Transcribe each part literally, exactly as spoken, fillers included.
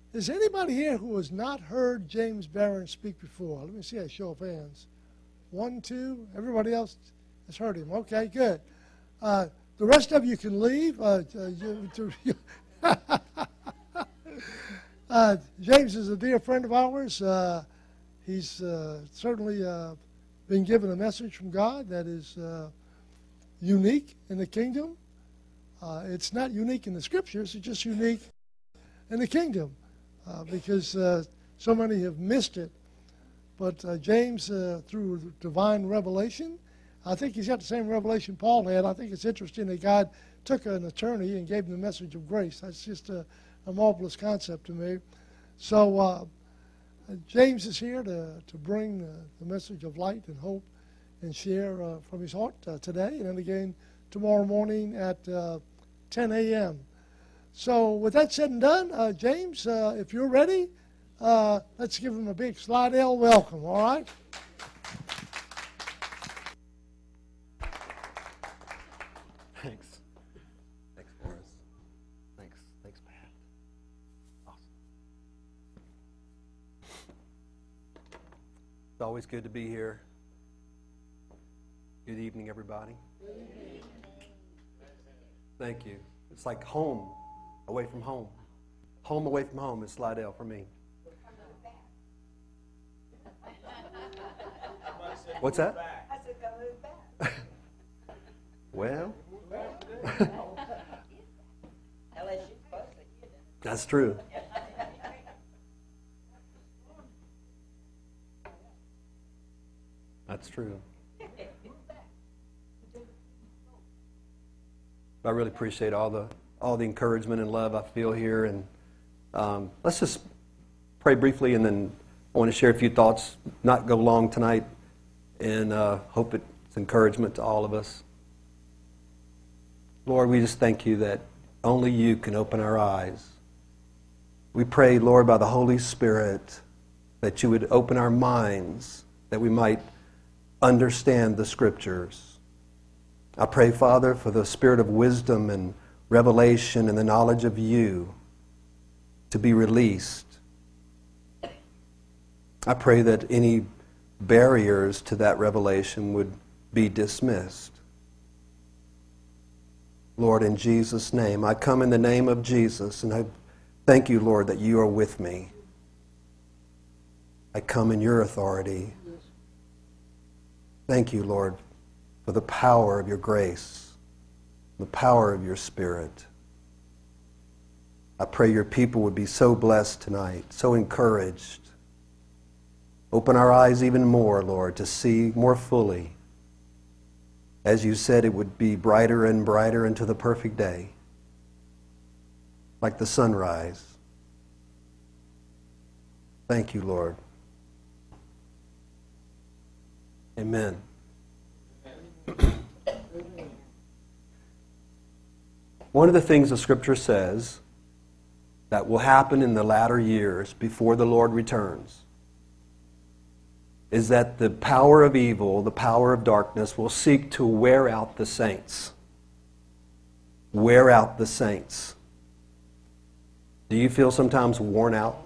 Is anybody here who has not heard James Barron speak before? Let me see a show of hands. One, two. Everybody else has heard him. Okay, good. Uh, the rest of you can leave. Uh, uh, uh, James is a dear friend of ours. Uh, he's uh, certainly uh, been given a message from God that is uh, unique in the kingdom. Uh, it's not unique in the Scriptures. It's just unique in the kingdom uh, because uh, so many have missed it. But uh, James, uh, through divine revelation, I think he's got the same revelation Paul had. I think it's interesting that God took an attorney and gave him the message of grace. That's just a, a marvelous concept to me. So uh, James is here to, to bring uh, the message of light and hope and share uh, from his heart uh, today and then again tomorrow morning at uh, ten a.m. So with that said and done, uh, James, uh, if you're ready, uh, let's give him a big Slidell welcome, all right? Thanks. Thanks, Forrest. Thanks. Thanks, Pat. Awesome. It's always good to be here. Good evening, everybody. Good evening. Thank you. It's like home, away from home. Home away from home is Slidell for me. What's that? I said, go move back. Well, Unless you're supposed to, you know. that's true. That's true. I really appreciate all the all the encouragement and love I feel here, and um, let's just pray briefly, and then I want to share a few thoughts. Not go long tonight, and uh, hope it's encouragement to all of us. Lord, we just thank you that only you can open our eyes. We pray, Lord, by the Holy Spirit, that you would open our minds, that we might understand the Scriptures. I pray, Father, for the spirit of wisdom and revelation and the knowledge of you to be released. I pray that any barriers to that revelation would be dismissed. Lord, in Jesus' name, I come in the name of Jesus, and I thank you, Lord, that you are with me. I come in your authority. Thank you, Lord, for the power of your grace, the power of your Spirit. I pray your people would be so blessed tonight, so encouraged. Open our eyes even more, Lord, to see more fully. As you said, it would be brighter and brighter into the perfect day, like the sunrise. Thank you, Lord. Amen. One of the things the Scripture says that will happen in the latter years before the Lord returns is that the power of evil, the power of darkness, will seek to wear out the saints. Wear out the saints. Do you feel sometimes worn out?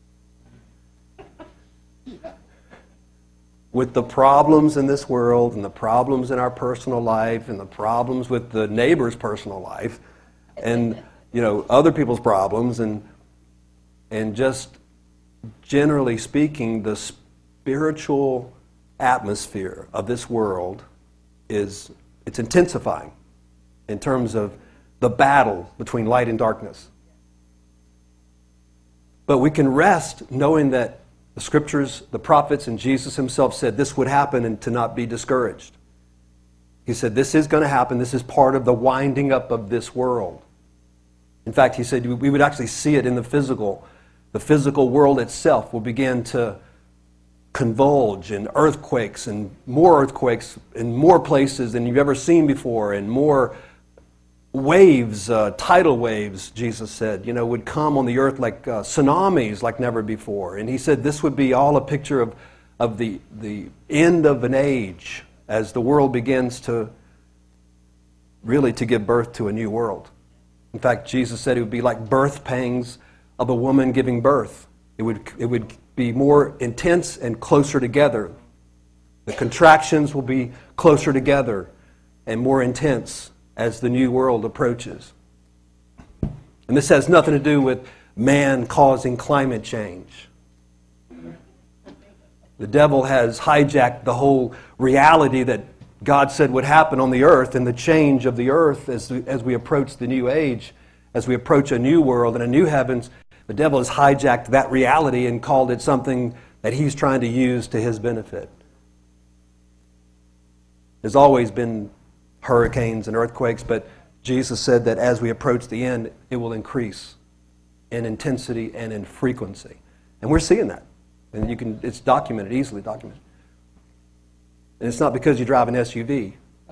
With the problems in this world and the problems in our personal life and the problems with the neighbor's personal life and, you know, other people's problems and and just generally speaking, the spiritual atmosphere of this world is it's intensifying in terms of the battle between light and darkness. But we can rest knowing that the Scriptures, the prophets, and Jesus himself said this would happen and to not be discouraged. He said this is going to happen. This is part of the winding up of this world. In fact, he said we would actually see it in the physical. The physical world itself will begin to convulge, and earthquakes and more earthquakes in more places than you've ever seen before, and more waves, uh, tidal waves, Jesus said, you know, would come on the earth like uh, tsunamis like never before. And he said this would be all a picture of, of the, the end of an age as the world begins to really to give birth to a new world. In fact, Jesus said it would be like birth pangs of a woman giving birth. It would, it would be more intense and closer together. The contractions will be closer together and more intense as the new world approaches. And this has nothing to do with man causing climate change. The devil has hijacked the whole reality that God said would happen on the earth and the change of the earth as, as we approach the new age, as we approach a new world and a new heavens. The devil has hijacked that reality and called it something that he's trying to use to his benefit. There's always been hurricanes and earthquakes, but Jesus said that as we approach the end, it will increase in intensity and in frequency. And we're seeing that. And you can, it's documented, easily documented. And it's not because you drive an S U V.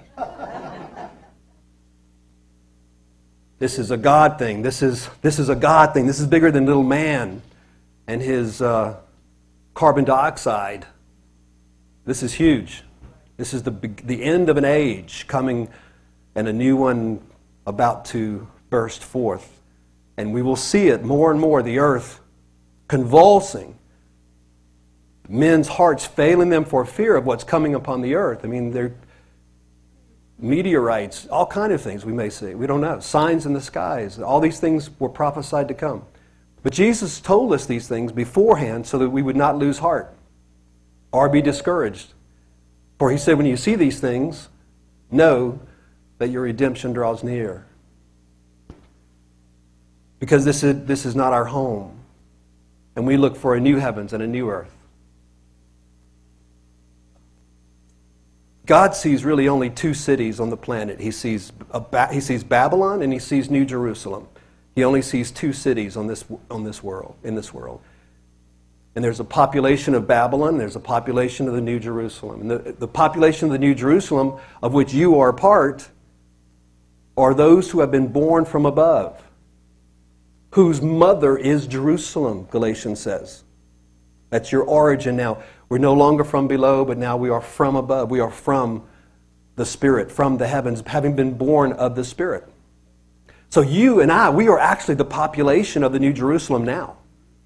This is a God thing. This is, this is a God thing. This is bigger than little man and his uh, carbon dioxide. This is huge. This is the, the end of an age coming and a new one about to burst forth. And we will see it more and more, the earth convulsing, men's hearts failing them for fear of what's coming upon the earth. I mean, they're meteorites, all kind of things we may see. We don't know. Signs in the skies. All these things were prophesied to come. But Jesus told us these things beforehand so that we would not lose heart or be discouraged. For he said, when you see these things, know that your redemption draws near. Because this is, this is not our home. And we look for a new heavens and a new earth. God sees really only two cities on the planet. He sees, a ba- he sees Babylon and he sees New Jerusalem. He only sees two cities on this, on this world, in this world. And there's a population of Babylon, there's a population of the New Jerusalem. And the, the population of the New Jerusalem, of which you are a part, are those who have been born from above, whose mother is Jerusalem, Galatians says. That's your origin now. We're no longer from below, but now we are from above. We are from the Spirit, from the heavens, having been born of the Spirit. So you and I, we are actually the population of the New Jerusalem now.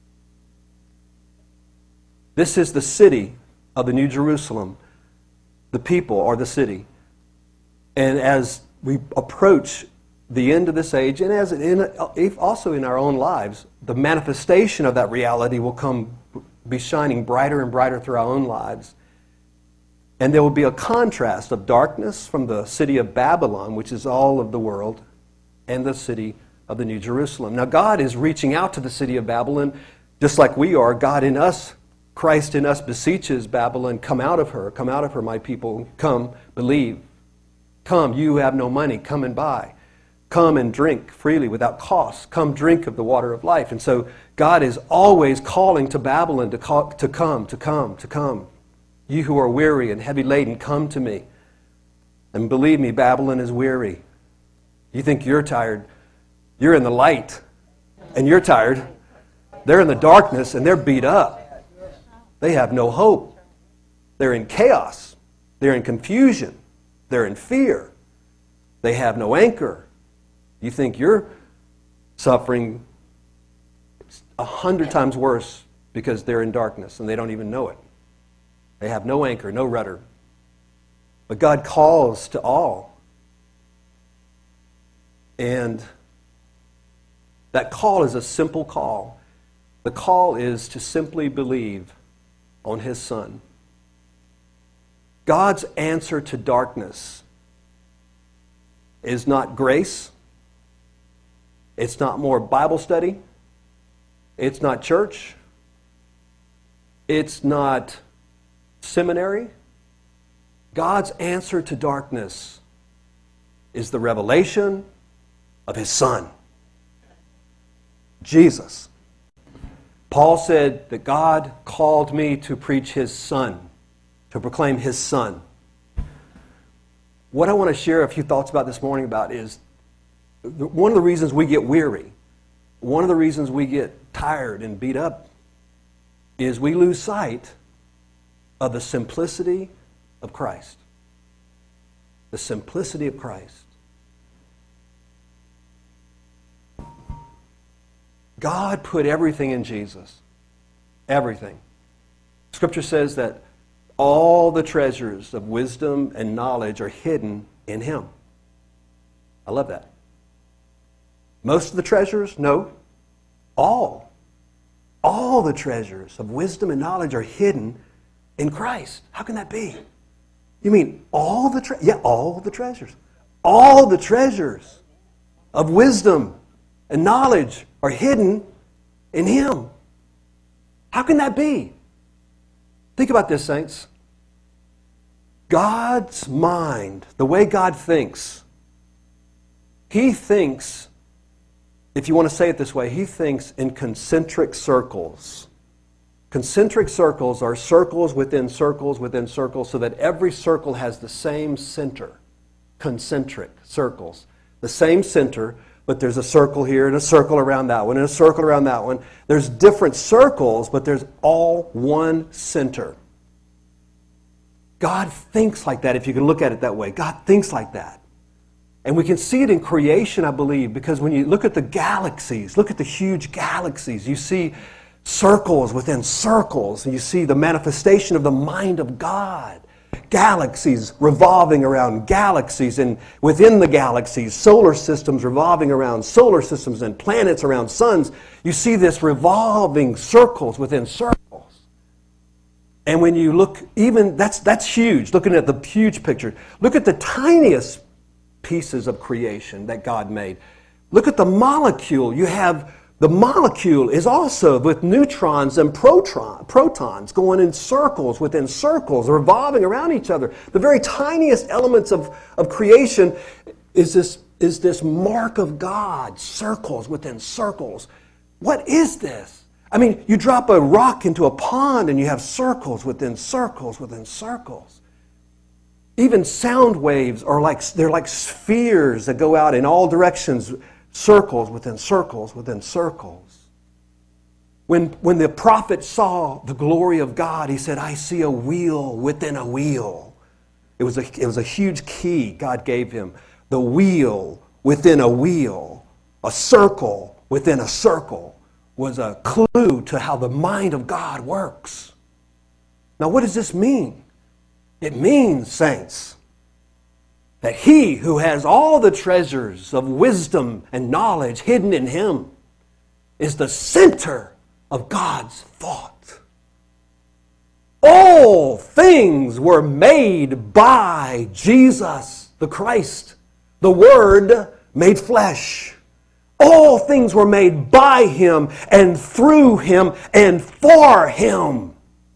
This is the city of the New Jerusalem. The people are the city. And as we approach the end of this age, and as in, also in our own lives, the manifestation of that reality will come, be shining brighter and brighter through our own lives. And there will be a contrast of darkness from the city of Babylon, which is all of the world, and the city of the New Jerusalem. Now God is reaching out to the city of Babylon, just like we are. God in us, Christ in us beseeches Babylon, come out of her, come out of her, my people, come, believe. Come, you who have no money, come and buy. Come and drink freely without cost. Come drink of the water of life. And so God is always calling to Babylon to, call, to come, to come, to come. You who are weary and heavy laden, come to me. And believe me, Babylon is weary. You think you're tired. You're in the light and you're tired. They're in the darkness and they're beat up. They have no hope. They're in chaos. They're in confusion. They're in fear. They have no anchor. You think you're suffering a hundred times worse because they're in darkness and they don't even know it. They have no anchor, no rudder. But God calls to all. And that call is a simple call. The call is to simply believe on His Son. God's answer to darkness is not grace. It's not more Bible study. It's not church. It's not seminary. God's answer to darkness is the revelation of His Son, Jesus. Paul said that God called me to preach His Son, to proclaim His Son. What I want to share a few thoughts about this morning about is one of the reasons we get weary, one of the reasons we get tired and beat up is we lose sight of the simplicity of Christ. The simplicity of Christ. God put everything in Jesus. Everything. Scripture says that all the treasures of wisdom and knowledge are hidden in Him. I love that. Most of the treasures? No. All. All the treasures of wisdom and knowledge are hidden in Christ. How can that be? You mean all the treasures? Yeah, all the treasures. All the treasures of wisdom and knowledge are hidden in Him. How can that be? Think about this, saints. God's mind, the way God thinks, He thinks, if you want to say it this way, He thinks in concentric circles. Concentric circles are circles within circles within circles so that every circle has the same center. Concentric circles. The same center, but there's a circle here and a circle around that one and a circle around that one. There's different circles, but there's all one center. God thinks like that, if you can look at it that way. God thinks like that. And we can see it in creation, I believe, because when you look at the galaxies, look at the huge galaxies, you see circles within circles, and you see the manifestation of the mind of God. Galaxies revolving around galaxies, and within the galaxies, solar systems revolving around solar systems, and planets around suns. You see this revolving circles within circles. And when you look, even, that's, that's huge, looking at the huge picture. Look at the tiniest pieces of creation that God made. Look at the molecule. You have, the molecule is also with neutrons and proton, protons going in circles within circles, revolving around each other. The very tiniest elements of, of creation is this, is this mark of God, circles within circles. What is this? I mean, you drop a rock into a pond and you have circles within circles within circles. Even sound waves are like, they're like spheres that go out in all directions, circles within circles within circles. When, when the prophet saw the glory of God, he said, I see a wheel within a wheel. It was a, it was a huge key God gave him. The wheel within a wheel, a circle within a circle, was a clue to how the mind of God works. Now, what does this mean? It means, saints, that He who has all the treasures of wisdom and knowledge hidden in Him is the center of God's thought. All things were made by Jesus, the Christ, the Word made flesh. All things were made by Him and through Him and for Him.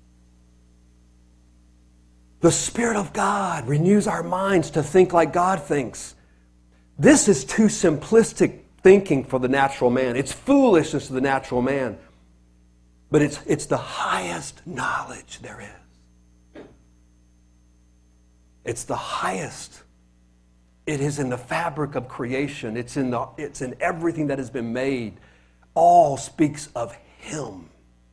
The Spirit of God renews our minds to think like God thinks. This is too simplistic thinking for the natural man. It's foolishness to the natural man. But it's, it's the highest knowledge there is. It's the highest. It is in the fabric of creation. It's in, the, it's in everything that has been made. All speaks of Him.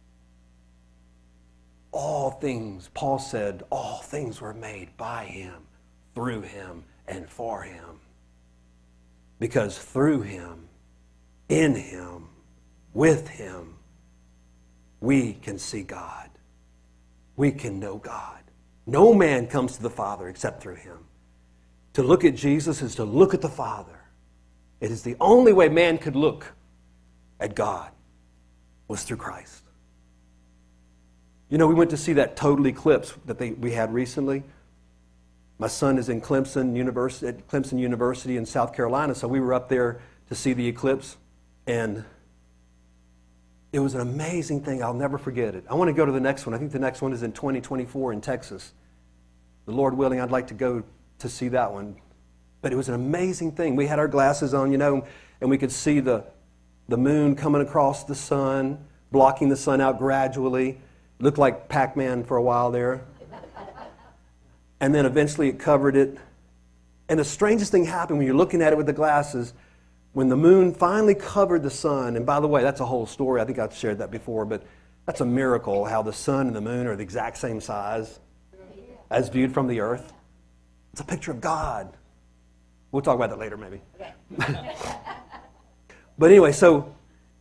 All things, Paul said, all things were made by Him, through Him, and for Him. Because through Him, in Him, with Him, we can see God. We can know God. No man comes to the Father except through Him. To look at Jesus is to look at the Father. It is the only way man could look at God was through Christ. You know, we went to see that total eclipse that they, we had recently. My son is in Clemson University, at Clemson University in South Carolina, so we were up there to see the eclipse, and it was an amazing thing. I'll never forget it. I want to go to the next one. I think the next one is in twenty twenty-four in Texas. The Lord willing, I'd like to go to see that one. But it was an amazing thing. We had our glasses on, you know, and we could see the, the moon coming across the sun, blocking the sun out gradually. It looked like Pac-Man for a while there. And then eventually it covered it. And the strangest thing happened when you're looking at it with the glasses, when the moon finally covered the sun, and by the way, that's a whole story. I think I've shared that before, but that's a miracle how the sun and the moon are the exact same size as viewed from the earth. It's a picture of God. We'll talk about that later, maybe. But anyway, so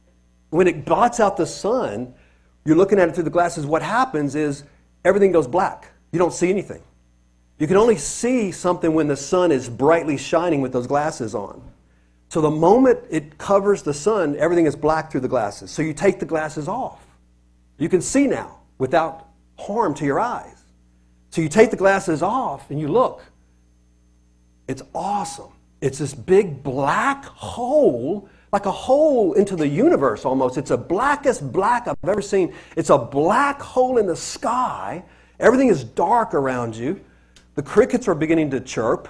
when it blots out the sun, you're looking at it through the glasses, what happens is everything goes black. You don't see anything. You can only see something when the sun is brightly shining with those glasses on. So the moment it covers the sun, everything is black through the glasses. So you take the glasses off. You can see now without harm to your eyes. So you take the glasses off and you look. It's awesome. It's this big black hole, like a hole into the universe almost. It's the blackest black I've ever seen. It's a black hole in the sky. Everything is dark around you. The crickets are beginning to chirp.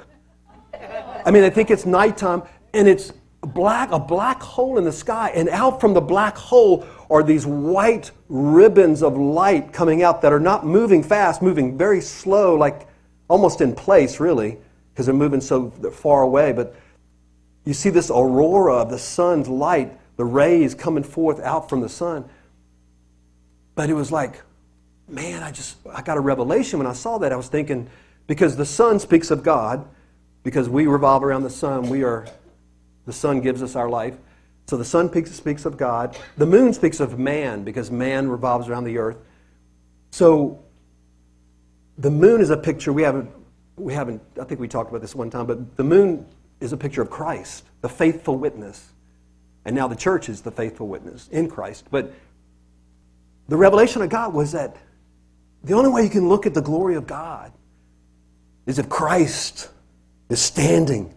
I mean, I think it's nighttime, and it's black, a black hole in the sky, and out from the black hole are these white ribbons of light coming out that are not moving fast, moving very slow, like almost in place, really, because they're moving so far away. But you see this aurora of the sun's light, the rays coming forth out from the sun. But it was like, man, I just, I got a revelation when I saw that. I was thinking, because the sun speaks of God, because we revolve around the sun, we are, the sun gives us our life. So the sun speaks of God. The moon speaks of man, because man revolves around the earth. So the moon is a picture, we haven't, we haven't, I think we talked about this one time, but the moon is a picture of Christ, the faithful witness. And now the church is the faithful witness in Christ. But the revelation of God was that the only way you can look at the glory of God is if Christ is standing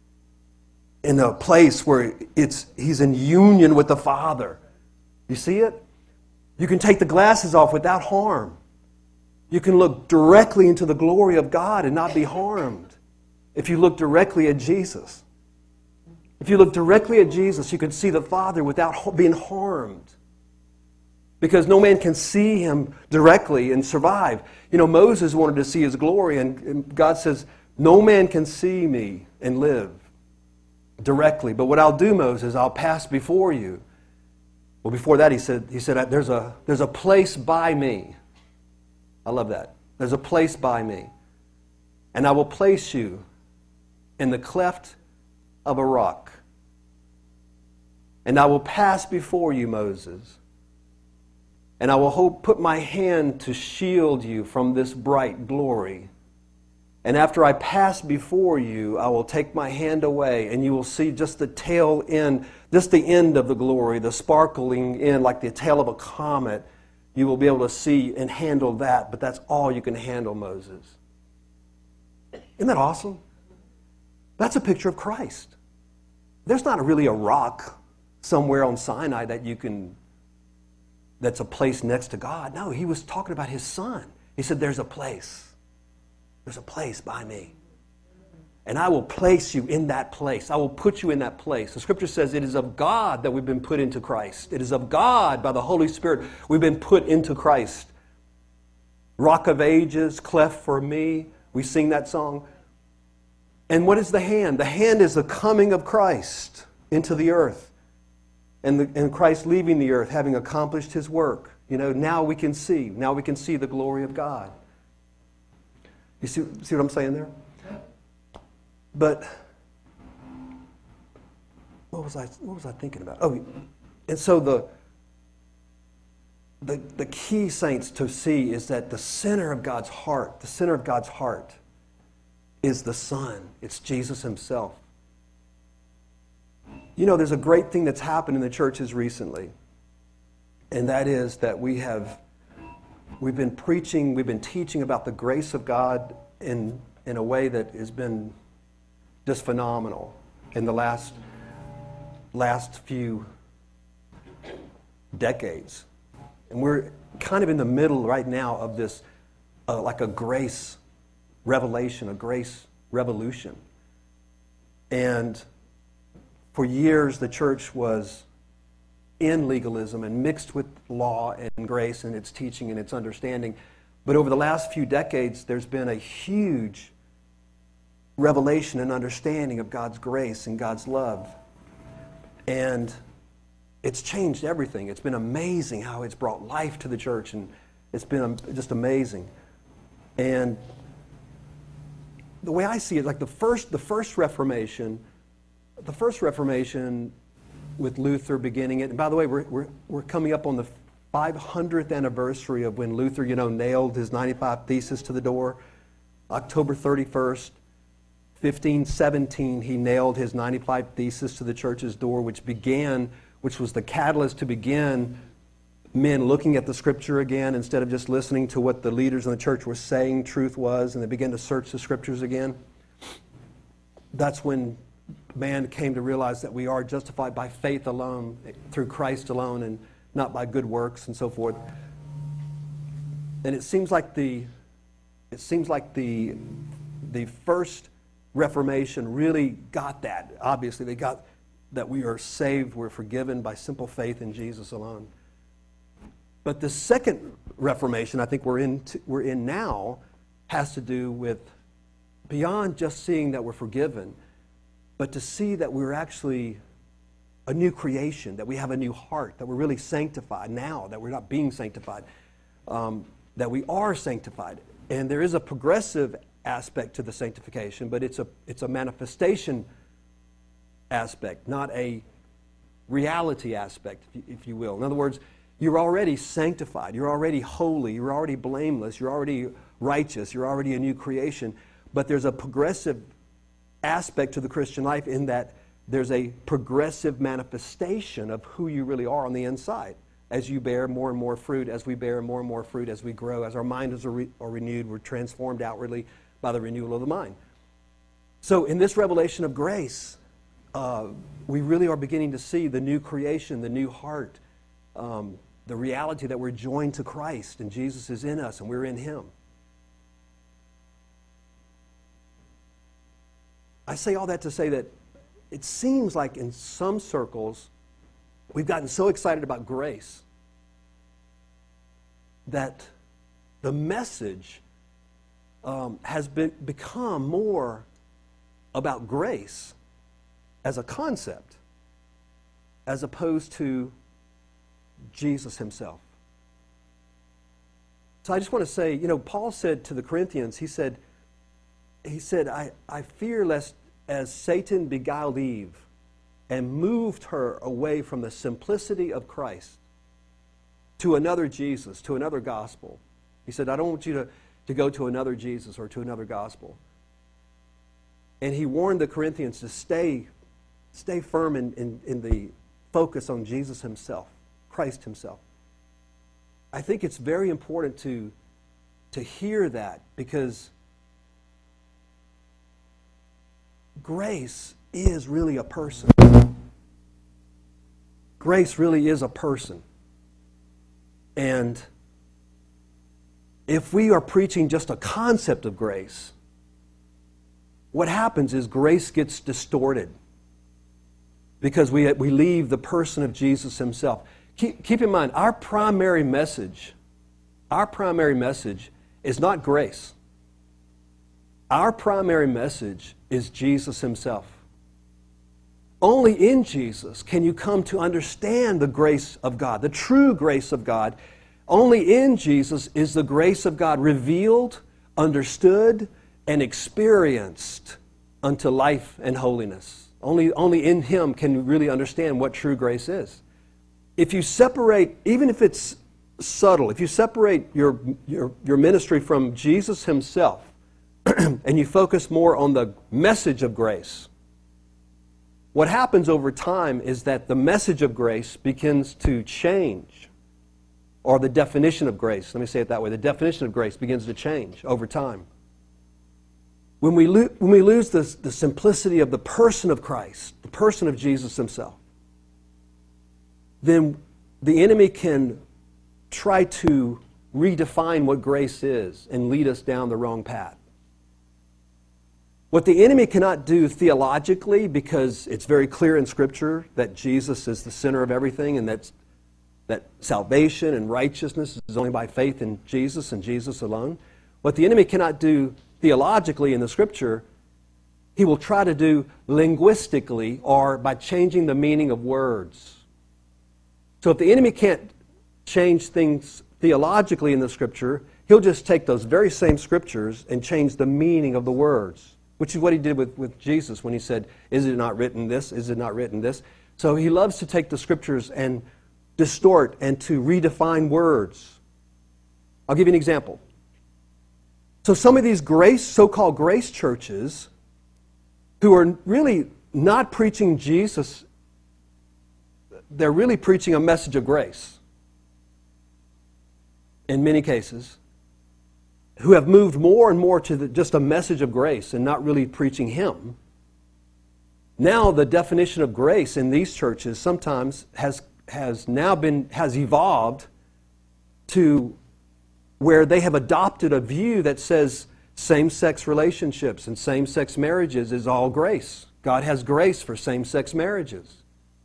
in a place where it's He's in union with the Father. You see it? You can take the glasses off without harm. You can look directly into the glory of God and not be harmed if you look directly at Jesus. If you look directly at Jesus, you can see the Father without being harmed. Because no man can see Him directly and survive. You know, Moses wanted to see His glory, and God says, no man can see me and live directly. But what I'll do, Moses, I'll pass before you. Well, before that, he said, he said, there's a, there's a place by me. I love that. There's a place by me. And I will place you in the cleft of a rock. And I will pass before you, Moses. And I will hope, put my hand to shield you from this bright glory. And after I pass before you, I will take my hand away, and you will see just the tail end, just the end of the glory, the sparkling end, like the tail of a comet. You will be able to see and handle that, but that's all you can handle, Moses. Isn't that awesome? That's a picture of Christ. There's not really a rock somewhere on Sinai that you can, that's a place next to God. No, he was talking about his Son. He said, there's a place. There's a place by me. And I will place you in that place. I will put you in that place. The Scripture says it is of God that we've been put into Christ. It is of God, by the Holy Spirit, we've been put into Christ. Rock of Ages, cleft for me. We sing that song. And what is the hand? The hand is the coming of Christ into the earth. And, the, and Christ leaving the earth, having accomplished His work. You know, now we can see. Now we can see the glory of God. You see, see what I'm saying there? But what was I what was I thinking about? Oh, and so the the the key, saints, to see is that the center of God's heart, the center of God's heart is the Son. It's Jesus Himself. You know, there's a great thing that's happened in the churches recently, and that is that we have we've been preaching, we've been teaching about the grace of God in in a way that has been just phenomenal in the last last few decades. And we're kind of in the middle right now of this, uh, like a grace revelation, a grace revolution. And for years, the church was in legalism and mixed with law and grace and its teaching and its understanding. But over the last few decades, there's been a huge revelation and understanding of God's grace and God's love. And it's changed everything. It's been amazing how it's brought life to the church, and it's been just amazing. And the way I see it, like the first, the first Reformation, the first Reformation with Luther beginning it. And by the way, we're, we're, we're coming up on the five hundredth anniversary of when Luther, you know, nailed his ninety-five Theses to the door. October thirty-first, fifteen seventeen, he nailed his ninety-five Theses to the church's door, which began, which was the catalyst to begin men looking at the Scripture again instead of just listening to what the leaders in the church were saying truth was, and they began to search the Scriptures again. That's when man came to realize that we are justified by faith alone, through Christ alone, and not by good works and so forth. And it seems like the it seems like the the first Reformation really got that. Obviously, they got that we are saved, we're forgiven by simple faith in Jesus alone. But the second Reformation, I think we're in, t- we're in now, has to do with beyond just seeing that we're forgiven, but to see that we're actually a new creation, that we have a new heart, that we're really sanctified now, that we're not being sanctified, um, that we are sanctified. And there is a progressive aspect to the sanctification, but it's a it's a manifestation aspect, not a reality aspect, if you, if you will. In other words, you're already sanctified, you're already holy, you're already blameless, you're already righteous, you're already a new creation, but there's a progressive aspect to the Christian life in that there's a progressive manifestation of who you really are on the inside as you bear more and more fruit, as we bear more and more fruit, as we grow, as our minds are, re- are renewed, we're transformed outwardly by the renewal of the mind. So in this revelation of grace, uh, we really are beginning to see the new creation, the new heart, um, the reality that we're joined to Christ and Jesus is in us and we're in Him. I say all that to say that it seems like in some circles we've gotten so excited about grace that the message um, has been, become more about grace as a concept as opposed to Jesus Himself. So I just want to say, you know, Paul said to the Corinthians, he said, he said, I, I fear lest as Satan beguiled Eve and moved her away from the simplicity of Christ to another Jesus, to another gospel. He said, I don't want you to, to go to another Jesus or to another gospel. And he warned the Corinthians to stay, stay firm in, in, in the focus on Jesus Himself, Christ Himself. I think it's very important to, to hear that because grace is really a person. Grace really is a person. And if we are preaching just a concept of grace, what happens is grace gets distorted because we, we leave the person of Jesus Himself. Keep, keep in mind, our primary message, our primary message is not grace. Our primary message is Jesus Himself. Only in Jesus can you come to understand the grace of God, the true grace of God. Only in Jesus is the grace of God revealed, understood, and experienced unto life and holiness. Only, only in Him can you really understand what true grace is. If you separate, even if it's subtle, if you separate your, your, your ministry from Jesus Himself, and you focus more on the message of grace, what happens over time is that the message of grace begins to change, or the definition of grace, let me say it that way, the definition of grace begins to change over time. When we, lo- when we lose the, the simplicity of the person of Christ, the person of Jesus Himself, then the enemy can try to redefine what grace is and lead us down the wrong path. What the enemy cannot do theologically, because it's very clear in Scripture that Jesus is the center of everything and that's, that salvation and righteousness is only by faith in Jesus and Jesus alone. What the enemy cannot do theologically in the Scripture, he will try to do linguistically or by changing the meaning of words. So if the enemy can't change things theologically in the Scripture, he'll just take those very same Scriptures and change the meaning of the words, which is what he did with, with Jesus when he said, is it not written this? Is it not written this? So he loves to take the scriptures and distort and to redefine words. I'll give you an example. So some of these grace, so-called grace churches who are really not preaching Jesus, they're really preaching a message of grace in many cases, who have moved more and more to the, just a message of grace and not really preaching Him. Now the definition of grace in these churches sometimes has has now been has evolved to where they have adopted a view that says same-sex relationships and same-sex marriages is all grace. God has grace for same-sex marriages.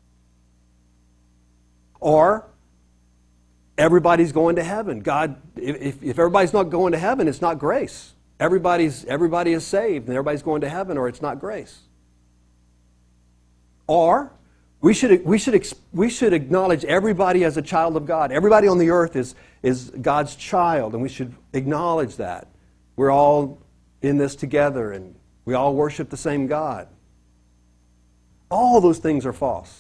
Or everybody's going to heaven. God, if, if everybody's not going to heaven, it's not grace. Everybody's everybody is saved and everybody's going to heaven, or it's not grace. Or we should we should we should acknowledge everybody as a child of God. Everybody on the earth is is God's child, and we should acknowledge that. We're all in this together, and we all worship the same God. All those things are false.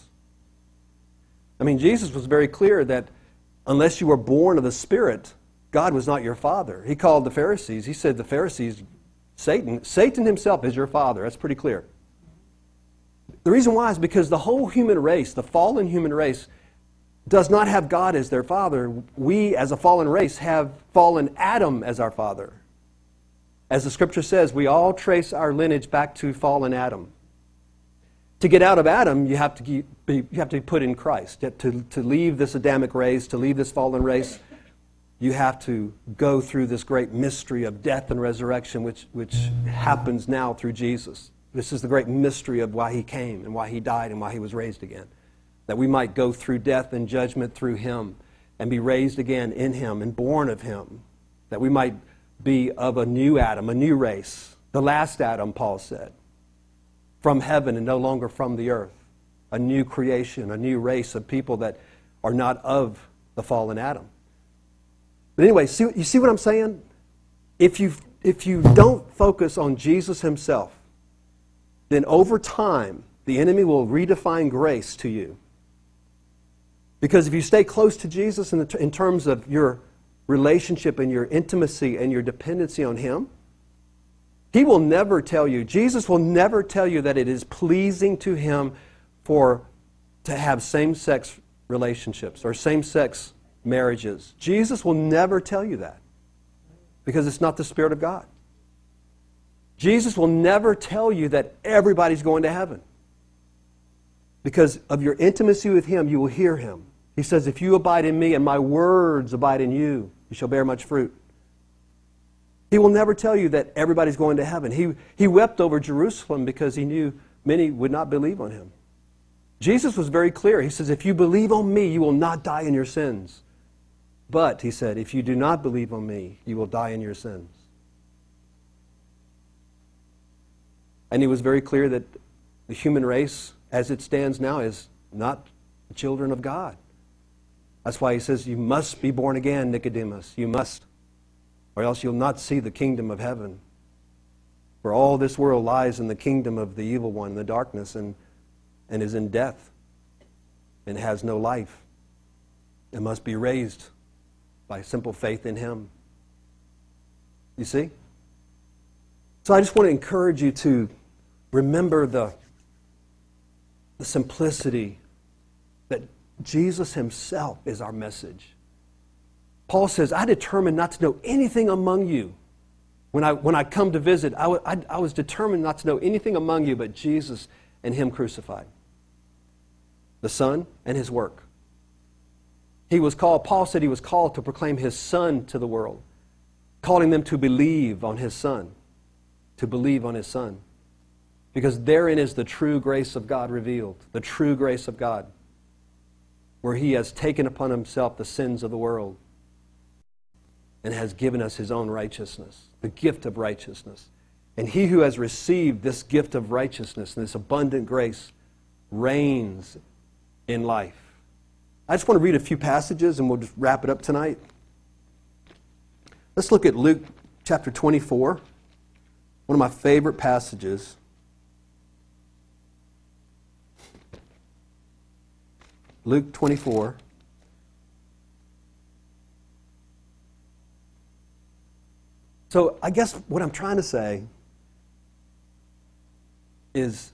I mean, Jesus was very clear that unless you were born of the Spirit, God was not your father. He called the Pharisees, he said the Pharisees, Satan, Satan himself is your father. That's pretty clear. The reason why is because the whole human race, the fallen human race, does not have God as their father. We, as a fallen race, have fallen Adam as our father. As the Scripture says, we all trace our lineage back to fallen Adam. To get out of Adam, you have to be, you have to be put in Christ. To, to leave this Adamic race, to leave this fallen race, you have to go through this great mystery of death and resurrection, which, which happens now through Jesus. This is the great mystery of why He came and why He died and why He was raised again. That we might go through death and judgment through Him and be raised again in Him and born of Him. That we might be of a new Adam, a new race. The last Adam, Paul said. From heaven and no longer from the earth. A new creation, a new race of people that are not of the fallen Adam. But anyway, see, you see what I'm saying? If you, if you don't focus on Jesus Himself, then over time, the enemy will redefine grace to you. Because if you stay close to Jesus in, the, in terms of your relationship and your intimacy and your dependency on Him, He will never tell you, Jesus will never tell you that it is pleasing to Him for to have same-sex relationships or same-sex marriages. Jesus will never tell you that because it's not the Spirit of God. Jesus will never tell you that everybody's going to heaven. Because of your intimacy with Him, you will hear Him. He says, if you abide in me and my words abide in you, you shall bear much fruit. He will never tell you that everybody's going to heaven. He, he wept over Jerusalem because He knew many would not believe on Him. Jesus was very clear. He says, if you believe on me, you will not die in your sins. But, He said, if you do not believe on me, you will die in your sins. And He was very clear that the human race, as it stands now, is not the children of God. That's why He says, you must be born again, Nicodemus. You must. Or else you'll not see the kingdom of heaven. For all this world lies in the kingdom of the evil one, the darkness, and, and is in death, and has no life. It must be raised by simple faith in Him. You see? So I just want to encourage you to remember the, the simplicity that Jesus Himself is our message. Paul says, I determined not to know anything among you. When I, when I come to visit, I, w- I, I was determined not to know anything among you but Jesus and Him crucified. The Son and His work. He was called, Paul said he was called to proclaim His Son to the world, calling them to believe on His Son. To believe on His Son. Because therein is the true grace of God revealed. The true grace of God. Where He has taken upon Himself the sins of the world. And has given us His own righteousness. The gift of righteousness. And he who has received this gift of righteousness and this abundant grace reigns in life. I just want to read a few passages and we'll just wrap it up tonight. Let's look at Luke chapter twenty-four. One of my favorite passages. Luke twenty-four. So I guess what I'm trying to say is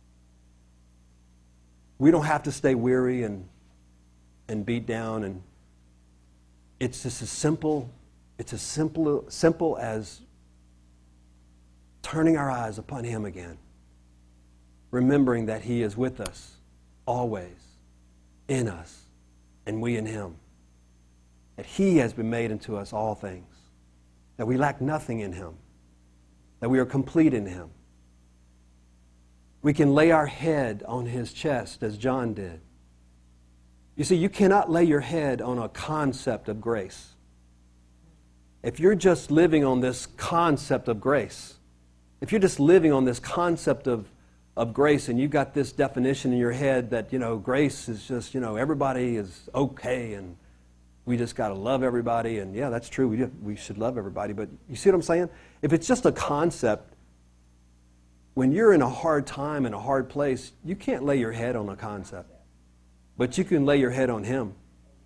we don't have to stay weary and and beat down, and it's just as simple, it's as simple, simple as turning our eyes upon Him again, remembering that He is with us always, in us, and we in Him, that He has been made into us all things, that we lack nothing in Him, that we are complete in Him. We can lay our head on His chest as John did. You see, you cannot lay your head on a concept of grace. If you're just living on this concept of grace, if you're just living on this concept of, of grace and you've got this definition in your head that, you know, grace is just, you know, everybody is okay and we just got to love everybody, and yeah, that's true, we, do, we should love everybody, but you see what I'm saying? If it's just a concept, when you're in a hard time, in a hard place, you can't lay your head on a concept. But you can lay your head on Him.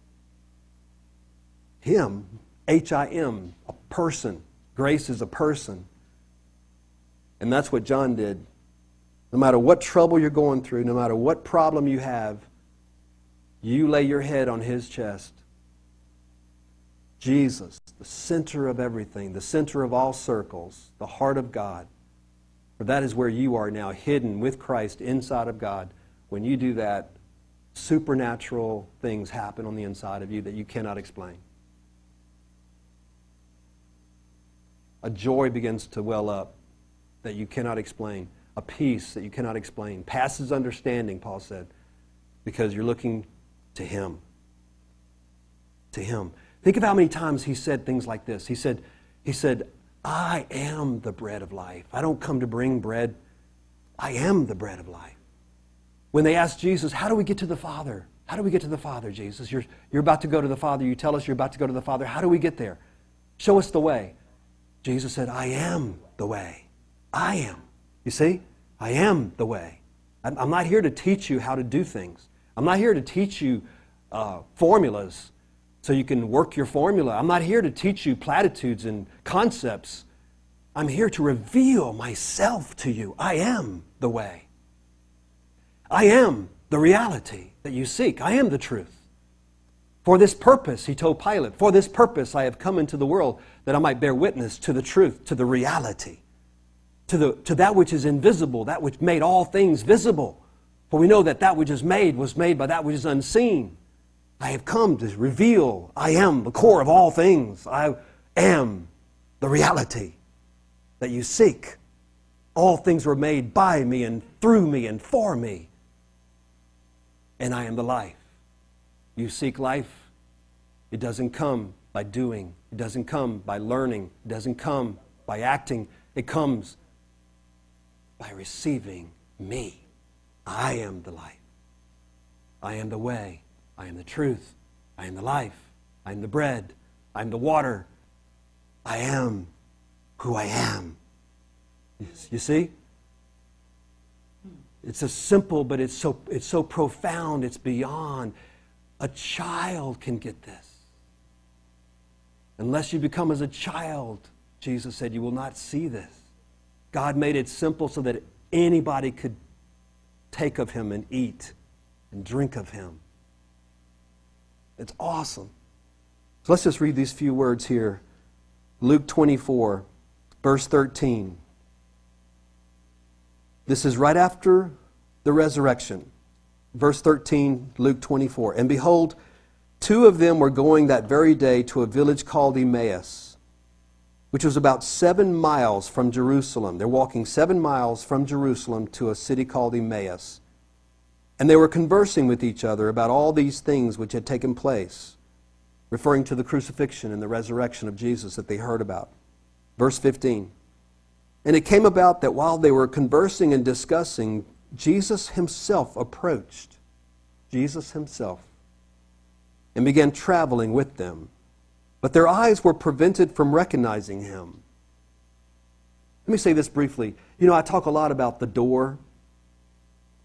Him, H I M, a person. Grace is a person. And that's what John did. No matter what trouble you're going through, no matter what problem you have, you lay your head on His chest. Jesus, the center of everything, the center of all circles, the heart of God. For that is where you are now, hidden with Christ inside of God. When you do that, supernatural things happen on the inside of you that you cannot explain. A joy begins to well up that you cannot explain. A peace that you cannot explain. Passes understanding, Paul said, because you're looking to Him. To Him. Think of how many times He said things like this. He said, He said, I am the bread of life. I don't come to bring bread. I am the bread of life. When they asked Jesus, how do we get to the Father? How do we get to the Father, Jesus? You're, you're about to go to the Father. You tell us you're about to go to the Father. How do we get there? Show us the way. Jesus said, I am the way. I am. You see? I am the way. I'm, I'm not here to teach you how to do things. I'm not here to teach you uh, formulas so you can work your formula. I'm not here to teach you platitudes and concepts. I'm here to reveal myself to you. I am the way. I am the reality that you seek. I am the truth. For this purpose, He told Pilate, for this purpose I have come into the world, that I might bear witness to the truth, to the reality, to, the, to that which is invisible, that which made all things visible. For we know that that which is made was made by that which is unseen. I have come to reveal I am the core of all things. I am the reality that you seek. All things were made by me and through me and for me. And I am the life. You seek life. It doesn't come by doing. It doesn't come by learning. It doesn't come by acting. It comes by receiving me. I am the life. I am the way. I am the truth. I am the life. I am the bread. I am the water. I am who I am. You see? It's so simple, but it's so, it's so profound, it's beyond. A child can get this. Unless you become as a child, Jesus said, you will not see this. God made it simple so that anybody could take of Him and eat and drink of Him. It's awesome. So let's just read these few words here. Luke twenty-four, verse thirteen. This is right after the resurrection. Verse thirteen, Luke twenty-four. And behold, two of them were going that very day to a village called Emmaus, which was about seven miles from Jerusalem. They're walking seven miles from Jerusalem to a city called Emmaus. And they were conversing with each other about all these things which had taken place, referring to the crucifixion and the resurrection of Jesus that they heard about. Verse fifteen. And it came about that while they were conversing and discussing, Jesus Himself approached, Jesus Himself, and began traveling with them. But their eyes were prevented from recognizing Him. Let me say this briefly. You know, I talk a lot about the door.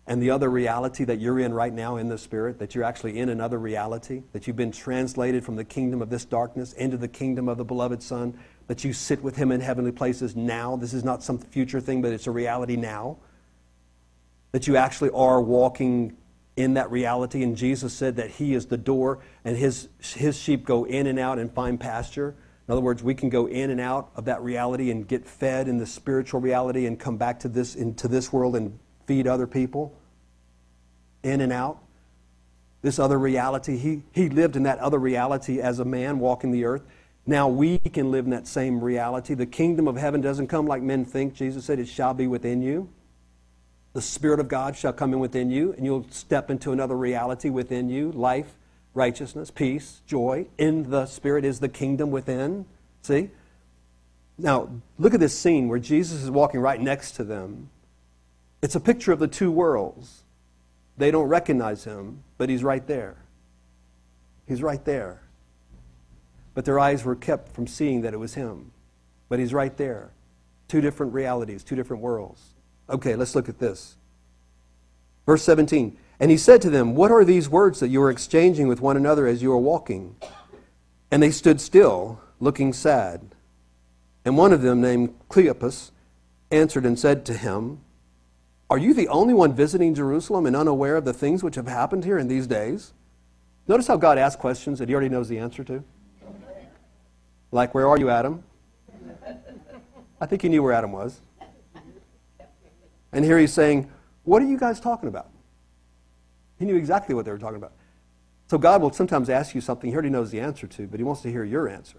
and the other reality that you're in right now in the Spirit, that you're actually in another reality, that you've been translated from the kingdom of this darkness into the kingdom of the beloved Son, that you sit with him in heavenly places now. This is not some future thing, but it's a reality now. That you actually are walking in that reality, and Jesus said that he is the door, and his, his sheep go in and out and find pasture. In other words, we can go in and out of that reality and get fed in the spiritual reality and come back to this into this world and feed other people. In and out. This other reality. He, he lived in that other reality as a man walking the earth. Now we can live in that same reality. The kingdom of heaven doesn't come like men think. Jesus said it shall be within you. The Spirit of God shall come in within you, and you'll step into another reality within you. Life, righteousness, peace, joy. In the Spirit is the kingdom within. See? Now, look at this scene where Jesus is walking right next to them. It's a picture of the two worlds. They don't recognize him, but he's right there. He's right there. But their eyes were kept from seeing that it was him. But he's right there. Two different realities, two different worlds. Okay, let's look at this. Verse seventeen. And he said to them, what are these words that you are exchanging with one another as you are walking? And they stood still, looking sad. And one of them, named Cleopas, answered and said to him, are you the only one visiting Jerusalem and unaware of the things which have happened here in these days? Notice how God asks questions that he already knows the answer to. Like, where are you, Adam? I think he knew where Adam was. And here he's saying, what are you guys talking about? He knew exactly what they were talking about. So God will sometimes ask you something he already knows the answer to, but he wants to hear your answer.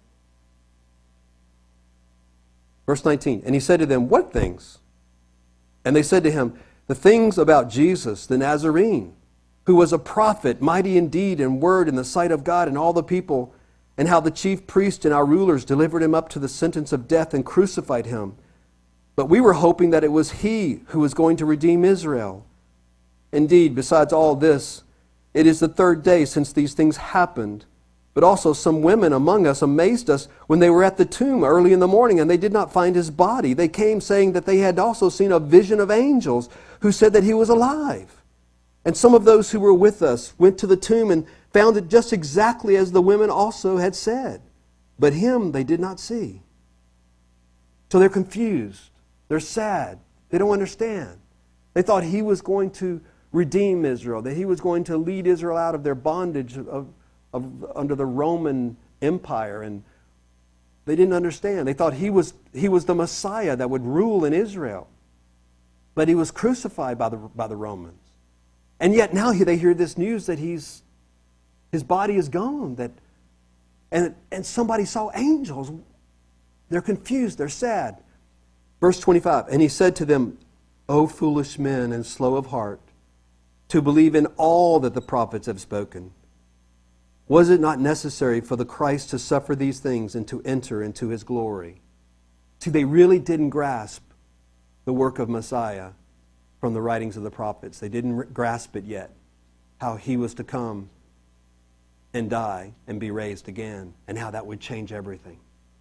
Verse nineteen, and he said to them, what things? And they said to him, the things about Jesus, the Nazarene, who was a prophet, mighty in deed and word in the sight of God and all the people, and how the chief priest and our rulers delivered him up to the sentence of death and crucified him. But we were hoping that it was he who was going to redeem Israel. Indeed, besides all this, it is the third day since these things happened. But also some women among us amazed us when they were at the tomb early in the morning, and they did not find his body. They came saying that they had also seen a vision of angels who said that he was alive. And some of those who were with us went to the tomb and found it just exactly as the women also had said. But him they did not see. So they're confused. They're sad. They don't understand. They thought he was going to redeem Israel, that he was going to lead Israel out of their bondage of, of, under the Roman Empire. And they didn't understand. They thought he was, he was the Messiah that would rule in Israel. But he was crucified by the, by the Romans. And yet now they hear this news that he's, his body is gone. That, and, and somebody saw angels. They're confused. They're sad. Verse twenty-five, and he said to them, O foolish men and slow of heart, to believe in all that the prophets have spoken. Was it not necessary for the Christ to suffer these things and to enter into his glory? See, they really didn't grasp the work of Messiah from the writings of the prophets. They didn't grasp it yet, how he was to come and die and be raised again, and how that would change everything.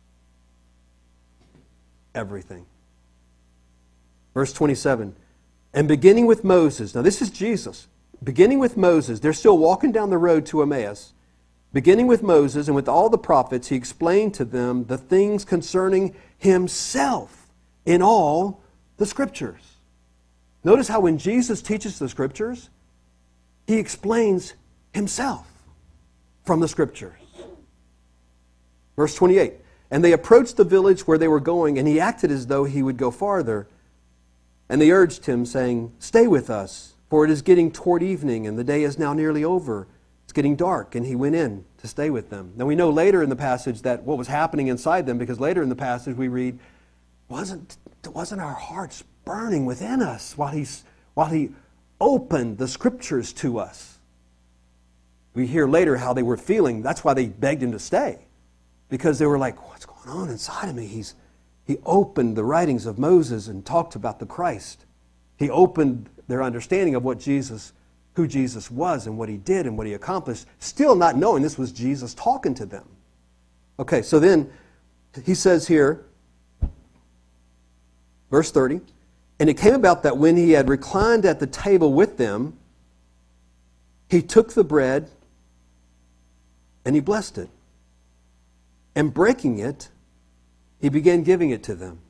Everything. Verse twenty-seven, and beginning with Moses, now this is Jesus, beginning with Moses, they're still walking down the road to Emmaus. Beginning with Moses and with all the prophets, he explained to them the things concerning himself in all the Scriptures. Notice how when Jesus teaches the Scriptures, he explains himself from the Scriptures. Verse twenty-eight, and they approached the village where they were going, and he acted as though he would go farther. And they urged him, saying, stay with us, for it is getting toward evening, and the day is now nearly over. It's getting dark, and he went in to stay with them. Now we know later in the passage that what was happening inside them, because later in the passage we read, wasn't, wasn't our hearts burning within us while, he's, while he opened the Scriptures to us? We hear later how they were feeling. That's why they begged him to stay, because they were like, what's going on inside of me? He's He opened the writings of Moses and talked about the Christ. He opened their understanding of what Jesus, who Jesus was and what he did and what he accomplished, still not knowing this was Jesus talking to them. Okay, so then he says here, verse thirty, And it came about that when he had reclined at the table with them, he took the bread and he blessed it. And breaking it, he began giving it to them.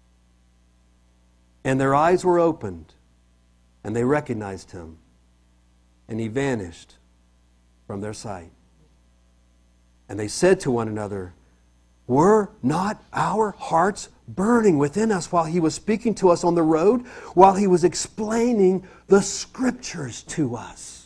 And their eyes were opened, and they recognized him. And he vanished from their sight. And they said to one another, were not our hearts burning within us while he was speaking to us on the road, while he was explaining the Scriptures to us?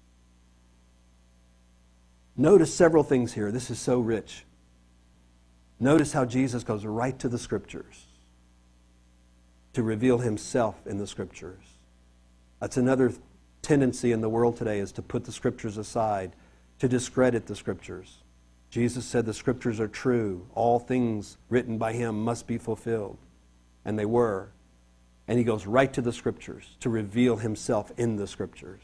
Notice several things here. This is so rich. Notice how Jesus goes right to the Scriptures to reveal himself in the Scriptures. That's another tendency in the world today, is to put the Scriptures aside, to discredit the Scriptures. Jesus said the Scriptures are true. All things written by him must be fulfilled. And they were. And he goes right to the Scriptures to reveal himself in the Scriptures.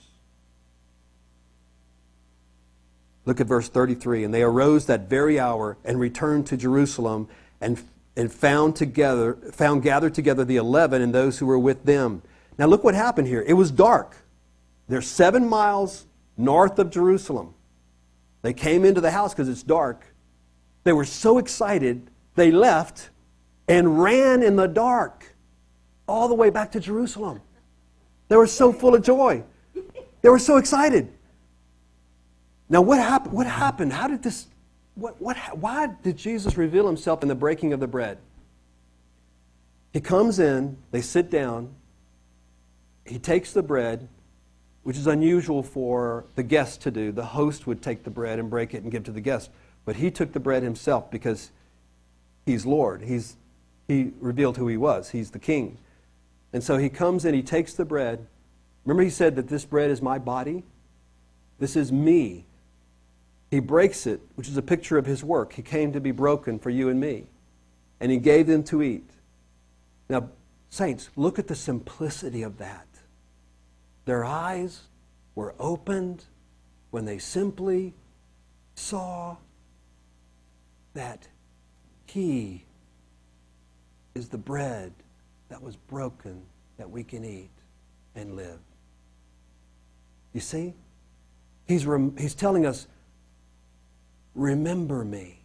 Look at verse thirty-three. And they arose that very hour and returned to Jerusalem and, and found together, found gathered together the eleven and those who were with them. Now look what happened here. It was dark. They're seven miles north of Jerusalem. They came into the house because it's dark. They were so excited, they left and ran in the dark all the way back to Jerusalem. They were so full of joy. They were so excited. Now what happened? What happened? How did this, what, what, why did Jesus reveal himself in the breaking of the bread? He comes in, they sit down, he takes the bread, which is unusual for the guest to do. The host would take the bread and break it and give to the guest. But he took the bread himself because he's Lord. He's, he revealed who he was. He's the king. And so he comes in, he takes the bread. Remember he said that this bread is my body? This is me. He breaks it, which is a picture of his work. He came to be broken for you and me. And he gave them to eat. Now, saints, look at the simplicity of that. Their eyes were opened when they simply saw that he is the bread that was broken that we can eat and live. You see? He's, rem- he's telling us, remember me.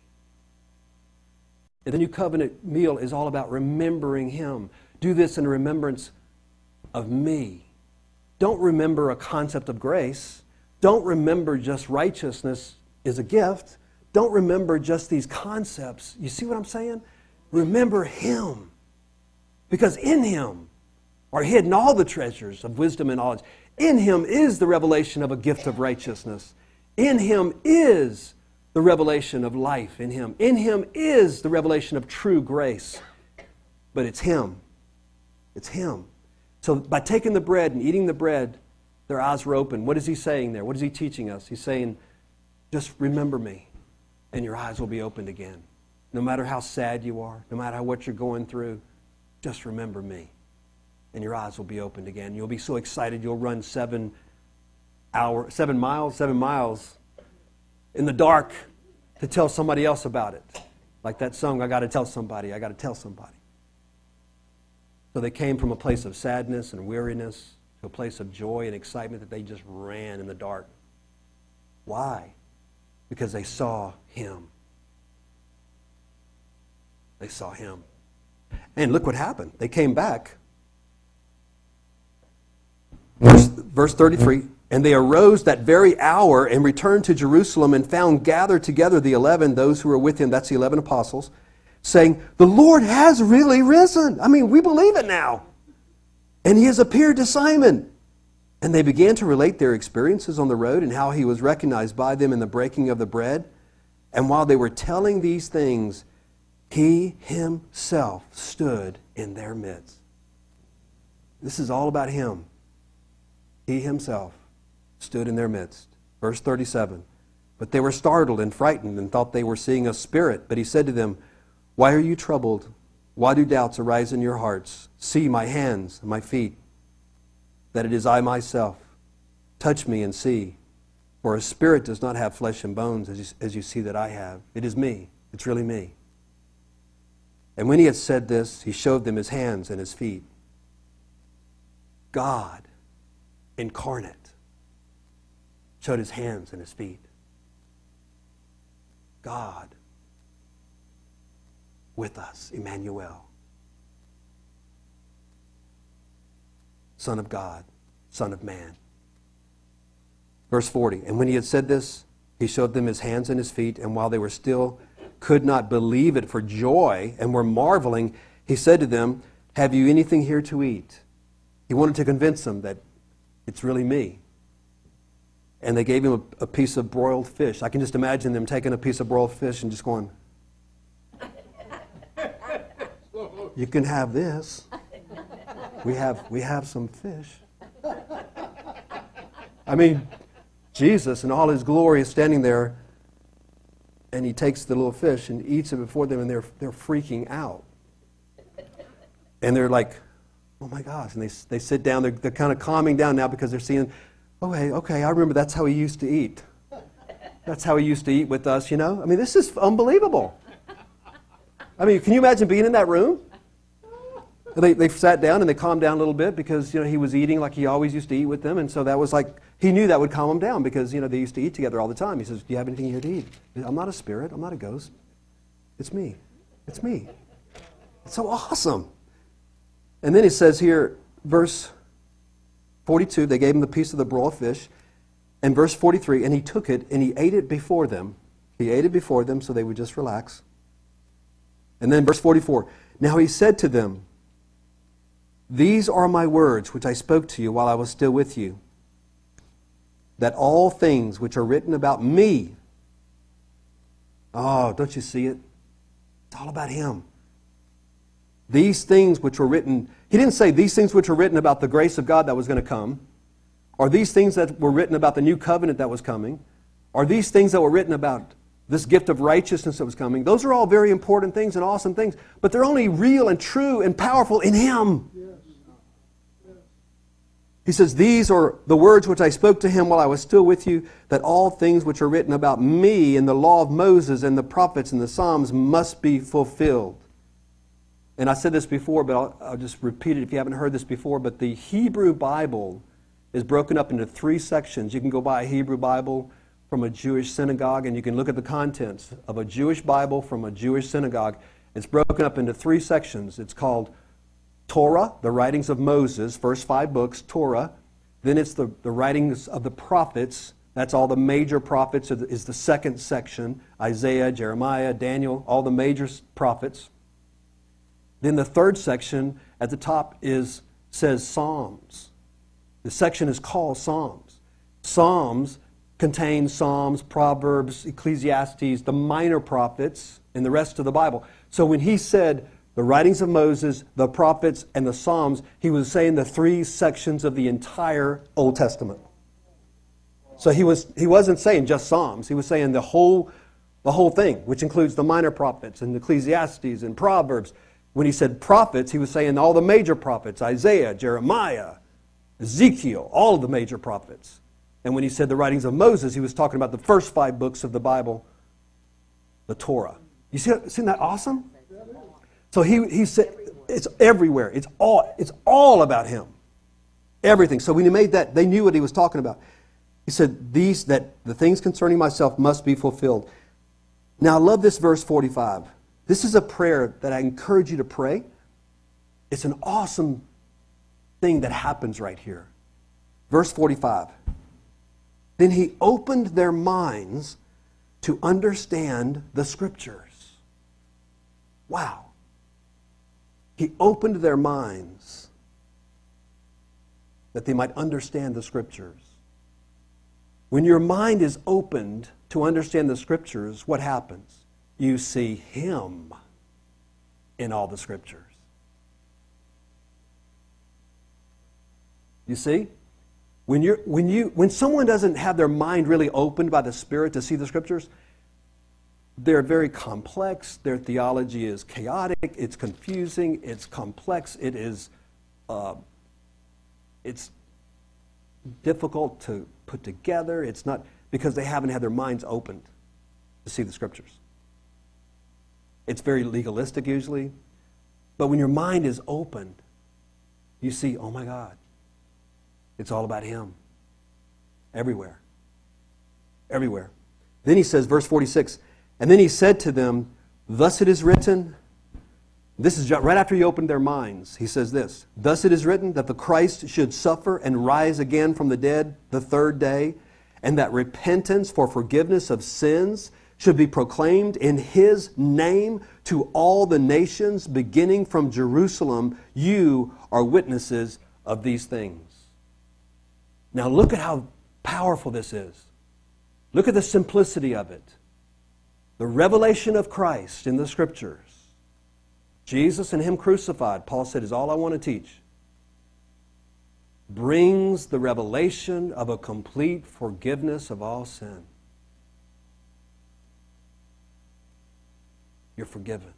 And the new covenant meal is all about remembering him. Do this in remembrance of me. Don't remember a concept of grace. Don't remember just righteousness is a gift. Don't remember just these concepts. You see what I'm saying? Remember him. Because in him are hidden all the treasures of wisdom and knowledge. In him is the revelation of a gift of righteousness. In him is the revelation of life in him. In him is the revelation of true grace. But it's him. It's him. So by taking the bread and eating the bread, their eyes were open. What is he saying there? What is he teaching us? He's saying, just remember me, and your eyes will be opened again. No matter how sad you are, no matter what you're going through, just remember me, and your eyes will be opened again. You'll be so excited you'll run seven hour, seven miles, seven miles in the dark to tell somebody else about it. Like that song, I got to tell somebody, I got to tell somebody. So they came from a place of sadness and weariness to a place of joy and excitement that they just ran in the dark. Why? Because they saw him. They saw him. And look what happened. They came back. Verse, verse thirty-three, and they arose that very hour and returned to Jerusalem and found gathered together the eleven, those who were with him, that's the eleven apostles, saying, the Lord has really risen. I mean, we believe it now. And he has appeared to Simon. And they began to relate their experiences on the road and how he was recognized by them in the breaking of the bread. And while they were telling these things, he himself stood in their midst. This is all about him. He himself stood in their midst. Verse thirty-seven. But they were startled and frightened and thought they were seeing a spirit. But he said to them, why are you troubled? Why do doubts arise in your hearts? See my hands and my feet, that it is I myself. Touch me and see. For a spirit does not have flesh and bones, as you, as you see that I have. It is me. It's really me. And when he had said this, he showed them his hands and his feet. God incarnate showed his hands and his feet. God with us, Emmanuel. Son of God, Son of Man. Verse forty, and when he had said this, he showed them his hands and his feet, and while they were still could not believe it for joy and were marveling, he said to them, have you anything here to eat? He wanted to convince them that it's really me. And they gave him a, a piece of broiled fish. I can just imagine them taking a piece of broiled fish and just going, you can have this. We have, we have some fish. I mean, Jesus in all his glory is standing there, and he takes the little fish and eats it before them, and they're, they're freaking out. And they're like, oh my gosh. And they, they sit down. They're, they're kind of calming down now because they're seeing, oh, hey, okay, I remember that's how he used to eat. That's how he used to eat with us, you know? I mean, this is unbelievable. I mean, can you imagine being in that room? They, they sat down and they calmed down a little bit because, you know, he was eating like he always used to eat with them. And so that was like, he knew that would calm him down because, you know, they used to eat together all the time. He says, do you have anything here to eat? I'm not a spirit. I'm not a ghost. It's me. It's me. It's so awesome. And then he says here, verse forty-two, they gave him the piece of the broiled fish. And verse forty-three, and he took it and he ate it before them. He ate it before them so they would just relax. And then verse forty-four, now he said to them, these are my words which I spoke to you while I was still with you, that all things which are written about me, oh, don't you see it? It's all about him. These things which were written, he didn't say these things which were written about the grace of God that was going to come, or these things that were written about the new covenant that was coming, or these things that were written about this gift of righteousness that was coming. Those are all very important things and awesome things, but they're only real and true and powerful in him. Yes. Yes. He says, these are the words which I spoke to him while I was still with you, that all things which are written about me in the law of Moses and the prophets and the Psalms must be fulfilled. And I said this before, but I'll, I'll just repeat it if you haven't heard this before, but the Hebrew Bible is broken up into three sections. You can go buy a Hebrew Bible from a Jewish synagogue, and you can look at the contents of a Jewish Bible from a Jewish synagogue. It's broken up into three sections. It's called Torah, the writings of Moses, first five books, Torah. Then it's the, the writings of the prophets. That's all the major prophets is the second section. Isaiah, Jeremiah, Daniel, all the major prophets. Then the third section at the top is says Psalms. The section is called Psalms. Psalms contain Psalms, Proverbs, Ecclesiastes, the minor prophets, and the rest of the Bible. So when he said the writings of Moses, the prophets, and the Psalms, he was saying the three sections of the entire Old Testament. So he was he wasn't saying just Psalms. He was saying the whole the whole thing, which includes the minor prophets and Ecclesiastes and Proverbs. When he said prophets, he was saying all the major prophets, Isaiah, Jeremiah, Ezekiel, all of the major prophets. And when he said the writings of Moses, he was talking about the first five books of the Bible, the Torah. You see, isn't that awesome? So he, he said, it's everywhere. It's all, it's all about him. Everything. So when he made that, they knew what he was talking about. He said, these, that the things concerning myself must be fulfilled. Now I love this verse forty-five. This is a prayer that I encourage you to pray. It's an awesome thing that happens right here. Verse forty-five. Then he opened their minds to understand the Scriptures. Wow. He opened their minds that they might understand the Scriptures. When your mind is opened to understand the Scriptures, what happens? You see him in all the Scriptures. You see? When you're when you when someone doesn't have their mind really opened by the Spirit to see the Scriptures, they're very complex. Their theology is chaotic. It's confusing. It's complex. It is uh, it's difficult to put together. It's not because they haven't had their minds opened to see the Scriptures. It's very legalistic usually. But when your mind is opened, you see, oh my God, It's all about Him. Everywhere. Everywhere. Then he says, verse forty-six, and then he said to them, thus it is written, this is right after he opened their minds. He says this, thus it is written that the Christ should suffer and rise again from the dead the third day, and that repentance for forgiveness of sins should be proclaimed in His name to all the nations, beginning from Jerusalem. You are witnesses of these things. Now look at how powerful this is. Look at the simplicity of it. The revelation of Christ in the Scriptures. Jesus and Him crucified, Paul said, is all I want to teach. Brings the revelation of a complete forgiveness of all sin. You're forgiven.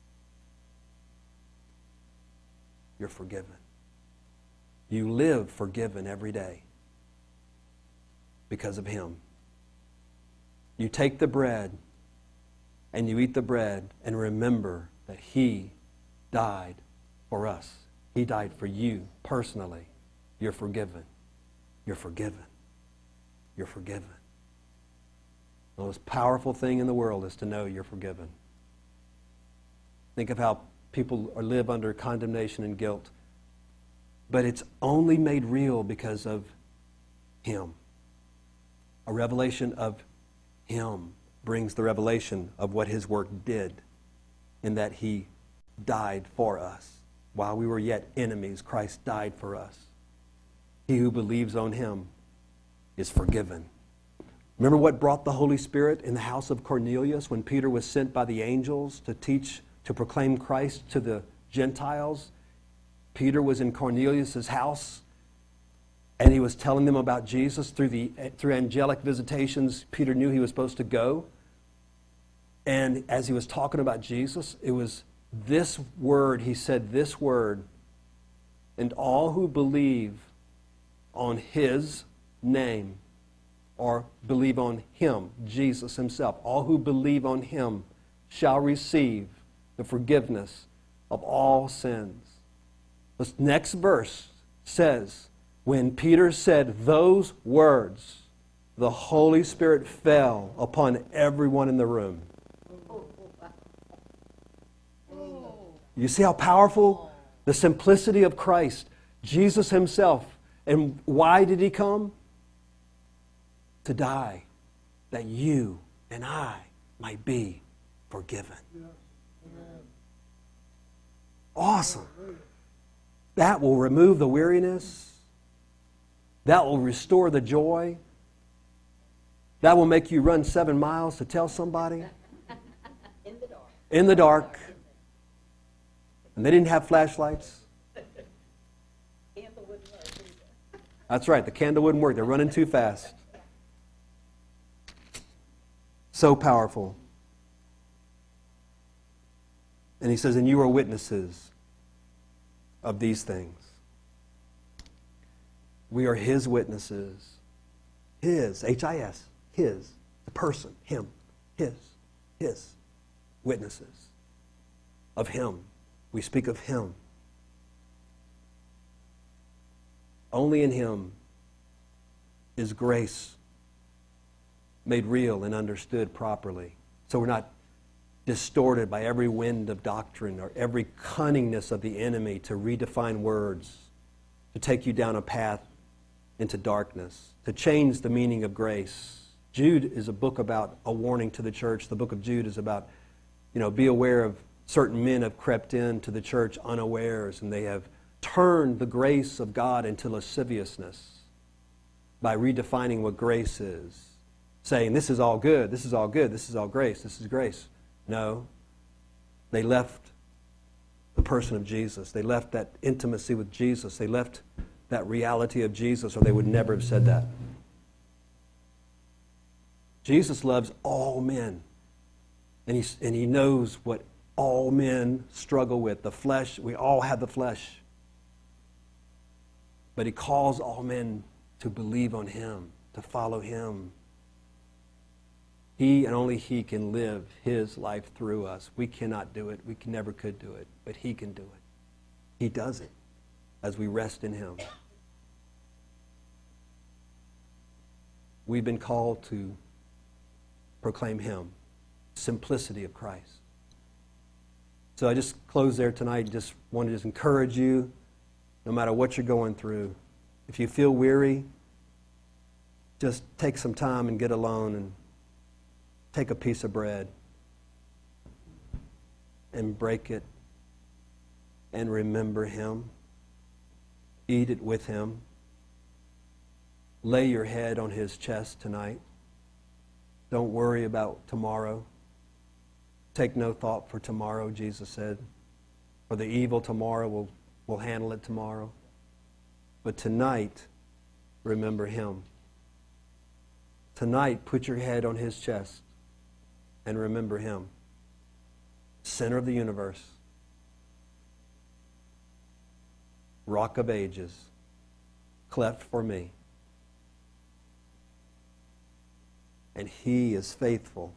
You're forgiven. You live forgiven every day because of Him. You take the bread and you eat the bread and remember that He died for us. He died for you personally. You're forgiven. You're forgiven. You're forgiven. The most powerful thing in the world is to know you're forgiven. Think of how people live under condemnation and guilt. But it's only made real because of Him. A revelation of Him brings the revelation of what His work did, in that He died for us. While we were yet enemies, Christ died for us. He who believes on Him is forgiven. Remember what brought the Holy Spirit in the house of Cornelius when Peter was sent by the angels to teach, to proclaim Christ to the Gentiles? Peter was in Cornelius' house, and he was telling them about Jesus through the through angelic visitations. Peter knew he was supposed to go. And as he was talking about Jesus, it was this word, he said this word, and all who believe on His name, or believe on Him, Jesus Himself, all who believe on Him shall receive the forgiveness of all sins. This next verse says, when Peter said those words, the Holy Spirit fell upon everyone in the room. You see how powerful? The simplicity of Christ, Jesus Himself. And why did He come? To die, that you and I might be forgiven. Awesome. That will remove the weariness. That will restore the joy. That will make you run seven miles to tell somebody. In the dark. In the dark. And they didn't have flashlights. Candle wouldn't work either. That's right, the candle wouldn't work. They're running too fast. So powerful. And he says, and you are witnesses of these things. We are His witnesses. His, H I S, His, the person, Him, His, His witnesses of Him. We speak of Him. Only in Him is grace made real and understood properly. So we're not distorted by every wind of doctrine or every cunningness of the enemy to redefine words, to take you down a path into darkness, to change the meaning of grace. Jude is a book about a warning to the church. The book of Jude is about, you know, be aware of certain men have crept into the church unawares, and they have turned the grace of God into lasciviousness by redefining what grace is, saying this is all good, this is all good, this is all grace, this is grace. No. They left the person of Jesus. They left that intimacy with Jesus. They left that reality of Jesus, or they would never have said that. Jesus loves all men. And he, and he knows what all men struggle with. The flesh, we all have the flesh. But He calls all men to believe on Him, to follow Him. He and only He can live His life through us. We cannot do it. We can, never could do it. But He can do it. He does it as we rest in Him. We've been called to proclaim Him, simplicity of Christ. So I just close there tonight and just want to just encourage you, no matter what you're going through. If you feel weary, just take some time and get alone and take a piece of bread and break it and remember Him. Eat it with Him. Lay your head on His chest tonight. Don't worry about tomorrow. Take no thought for tomorrow, Jesus said. For the evil tomorrow, will will handle it tomorrow. But tonight, remember Him. Tonight, put your head on His chest and remember Him. Center of the universe. Rock of ages. Cleft for me. And He is faithful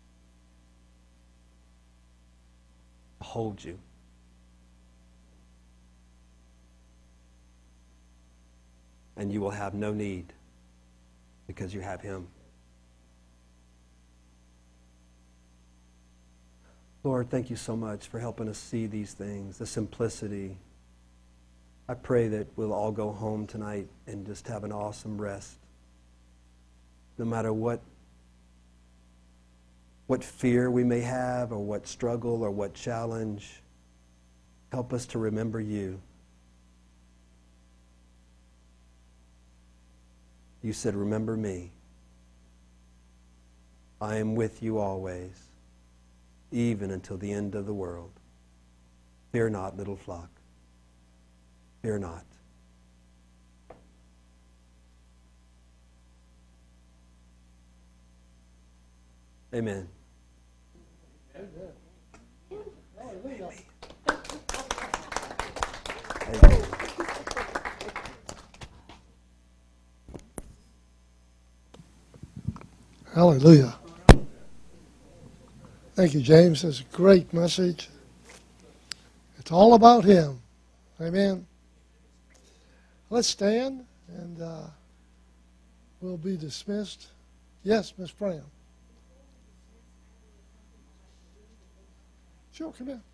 to hold you. And you will have no need because you have Him. Lord, thank you so much for helping us see these things, the simplicity. I pray that we'll all go home tonight and just have an awesome rest. No matter what, what fear we may have or what struggle or what challenge, help us to remember you. You said, remember me. I am with you always, even until the end of the world. Fear not, little flock. Fear not. Amen. Hallelujah. Amen. Hallelujah. Thank you, James. That's a great message. It's all about Him. Amen. Let's stand and uh, we'll be dismissed. Yes, Miss Fran. Sure, come in.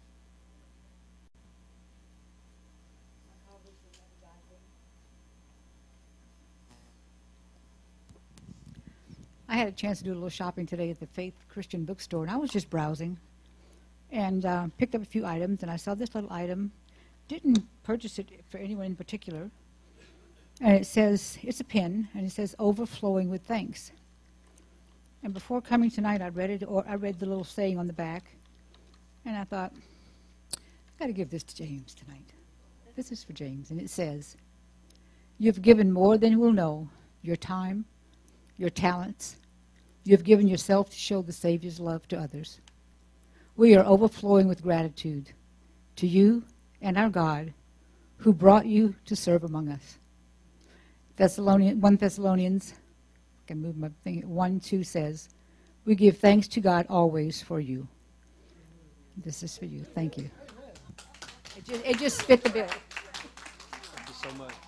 I had a chance to do a little shopping today at the Faith Christian Bookstore, and I was just browsing and uh, picked up a few items, and I saw this little item. Didn't purchase it for anyone in particular. And it says, it's a pen, and it says, overflowing with thanks. And before coming tonight, I read it, or I read the little saying on the back, and I thought, I've got to give this to James tonight. This is for James, and it says, you've given more than you will know, your time, your talents. You have given yourself to show the Savior's love to others. We are overflowing with gratitude to you and our God who brought you to serve among us. Thessalonians, First Thessalonians, I can move my thing, one two says, we give thanks to God always for you. This is for you. Thank you. It just, it just fit the bill. Thank you so much.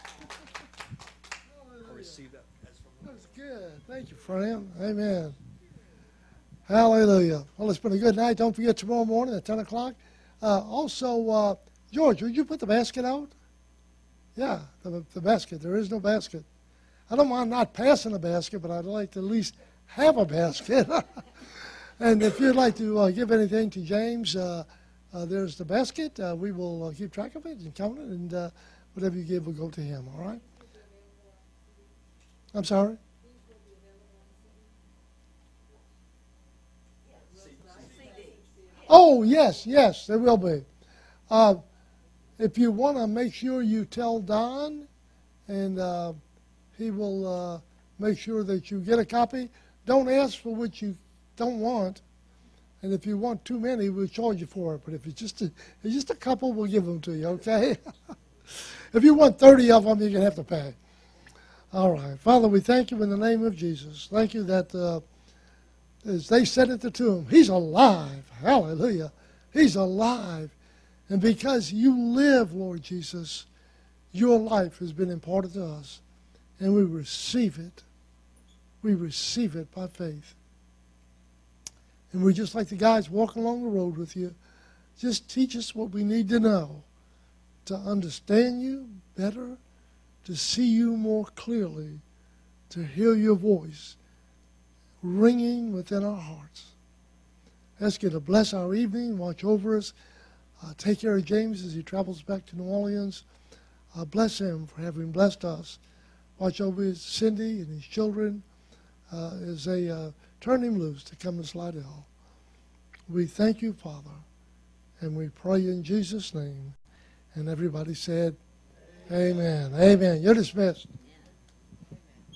I received that. That's good. Thank you, Fran. Amen. Hallelujah. Well, it's been a good night. Don't forget tomorrow morning at ten o'clock. Uh, also, uh, George, would you put the basket out? Yeah, the, the basket. There is no basket. I don't mind not passing a basket, but I'd like to at least have a basket. And if you'd like to uh, give anything to James, uh, uh, there's the basket. Uh, we will uh, keep track of it and count it, and uh, whatever you give will go to him, all right? I'm sorry? Oh, yes, yes, there will be. Uh, if you want to make sure you tell Don, and uh, he will uh, make sure that you get a copy. Don't ask for what you don't want. And if you want too many, we'll charge you for it. But if it's just a, if it's just a couple, we'll give them to you, okay? If you want thirty of them, you're going to have to pay. All right. Father, we thank you in the name of Jesus. Thank you that uh, as they said at the tomb, he's alive. Hallelujah. He's alive. And because you live, Lord Jesus, your life has been imparted to us. And we receive it. we receive it by faith. And we're just like the guys walking along the road with you. Just teach us what we need to know to understand you better, to see you more clearly, to hear your voice ringing within our hearts. Ask you to bless our evening, watch over us, uh, take care of James as he travels back to New Orleans. Uh, bless him for having blessed us. Watch over his Cindy and his children uh, as they uh, turn him loose to come to Slidell. We thank you, Father, and we pray in Jesus' name. And everybody said, Amen. Amen. Amen. You're dismissed.